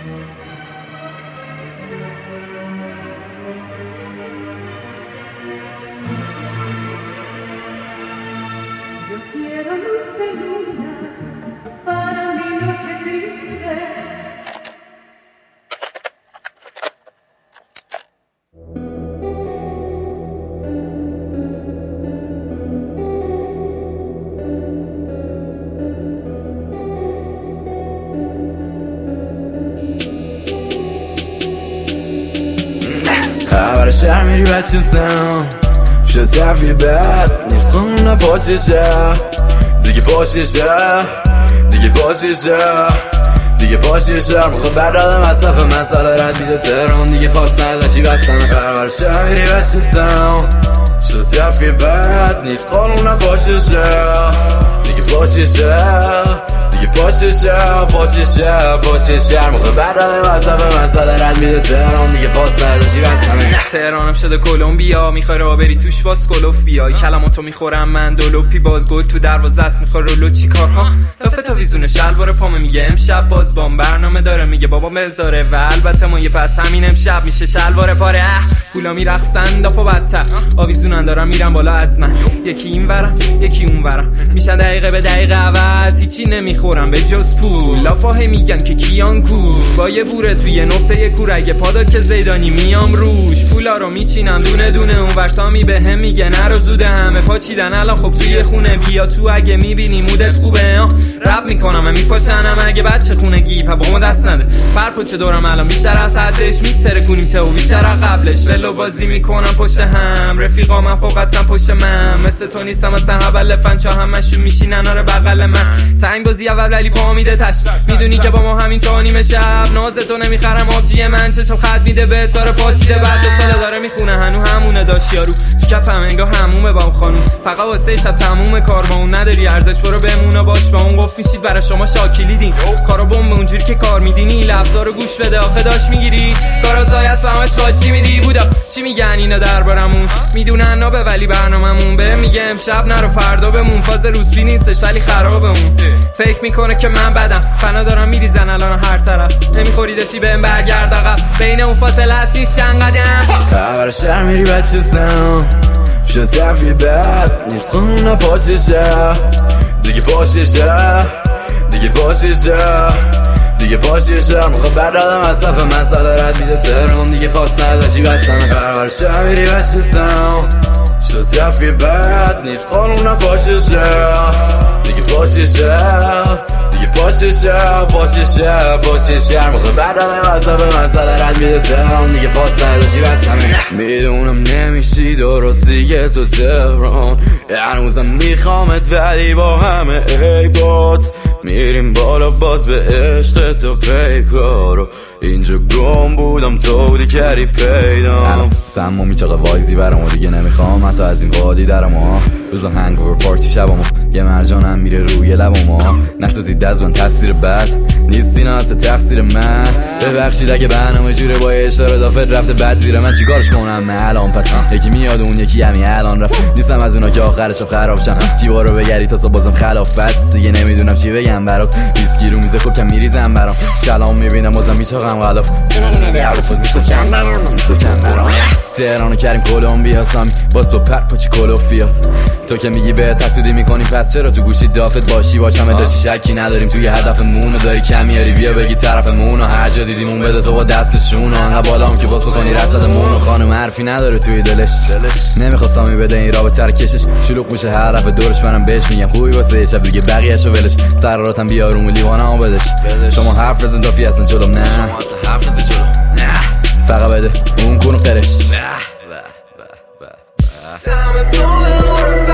Yo quiero luz de luna para mi noche triste. خبر شهر میری بچه سم شد صفی بد نیست خونه پاچشه دیگه پاچشه دیگه پاچشه دیگه پاچشه میخواد بردادم از صف مسئله رد بیده تهران دیگه پاس نداشی بستم خبر شهر میری بچه سم شد صفی بد نیست خونه پاچشه دیگه پاچشه پاچشه موقع بردادم از صف مسئله رد میده تهران دیگه پاس نداشی بستم تهرانم شده کلمبیا میخوای راه بری توش باز کلوف بیای کلاماتو میخورم من دولوپی باز گل تو دروازه است میخوای رولو چی کارها دافه تا ویزونه شلوار پامه میگه امشب باز بام برنامه داره میگه بابا بذاره و البته ما یه پس همین امشب میشه شلوار پاره پولا میرقصن دافو بدتر آویزونن دارم میرم بالا از من یکی این ورم یکی اون ورم میشن دقیقه به دقیقه عوض هیچی نمیخورم به جز پول لافاهی میگن که کیان کوش با یه بوره توی نقطه یه کور اگه پادا که زیدانی میام روش پولا رو میچینم دونه دونه اون ورسامی به هم میگه نرو زوده همه پا چیدن الان خب توی خونه بیا تو اگه میبینی مودت خوبه رب میکنم میپاشنم اگه بچه خونگی پا با ما دست نده پرپوچه دورم الان بیشتر از حدش میتره کنیم تو بیشتر قبلش ولو بازی میکنم پشت هم رفیقامم فوقتم پشت من مثل تو نیستم اصلا حبل فنچا همشون میشینن آره بغل من تنگ بازی اول ولی پا میده تش میدونی که با ما همین تا نیمه شب نازتو نمیخرم آبجی من چشم خط میده به تار پاچیده بعد 2 سال داره میخونه هنو همونه داشت یارو تو کفم انگار همومه با خانوم فقط واسه شب تموم کار با اون نداری ارزش برو بمونه باش با اون گفت میشید برای شما شاکلیدین کارو بمب اونجوری که کار میدینی لفظا رو گوش بده آخه داش میگیری کاراتای از فهمش ساچی میدی بودا چی میگن اینا دربارمون میدونن نابه ولی برناممون به میگه امشب نرو فردا بمون فاز روسبی نیستش ولی خرابه اون فکر میکنه که من بدم فنا دارم میریزن الان هر طرف نمیخوریدشی بهم برگرد عقب بین اون فاصله هستیش چند قدم خبر شهر میری بچه سم شد صفی بد نیست خونه پاچشه دیگه پاچشه دیگه پاچشه دیگه پاچشه میخواد بردادم از صف مسئله رد بیده تهران دیگه پاس نداشی بستم خبر شهر میری بچه سم شد صفی بد نیست خونه پاچشه دیگه پاچشه پاچشه موقع بردادم از صف مسئله رد میده تهران دیگه پاس نداشی بستم میدونم نمیشی درست دیگه تو تهران هنوزم میخوامت ولی با همه عیبات میریم بالا باز به عشق تو پیکارو اینجا گم بودم تو بودی کردی پیدام سمو میچاقه وایزی برامو دیگه نمیخوام حتی از این وادی درمو روزا هنگوور پارتی شبامو یه مرجانم میره روی لبامو نسازید دست من تاثیر بد نیست اینا اصلا تقصیر من ببخشید اگه برنامه جوره با اشتار دافت رفته بد زیر من چیکارش کنم من الان پس یکی میاد اون یکی همین الان رفت نیستم از اونا که آخرش خراب شم جیبا رو بگری تا صبح بازم خلاف بس دیگه نمیدونم چی بگم برات ویسکی رو میزه خوب کم میریزم برام کلام میبینم بازم میچاقم غلاف خود میسوکم برام تهرانو کردیم کلمبیا سامی باز تو پرپاچی کلوفیات تو که میگی به تسودی میکنی پس چرا تو گوشی دافت باشی باشم داشتی شکی نداریم توی هدفمونو داری کمیاری بیا بگی طرفمونو هر جا دیدیمون بده تو با دستشونو انقدر بالام که واسه کنی رصدمونو خانم حرفی نداره توی دلش نمیخواست سامی بده این رابطه رو کشش شلوغ میشه هر رفت دورش منم بهش میگم خوبی واسه یه شب دیگه بقیه‌شو ولش سراراتم بیارون و لیوانمو بدش شما حرف بزن دافی اصلا جلوم نه فقط بده اون کنو قرش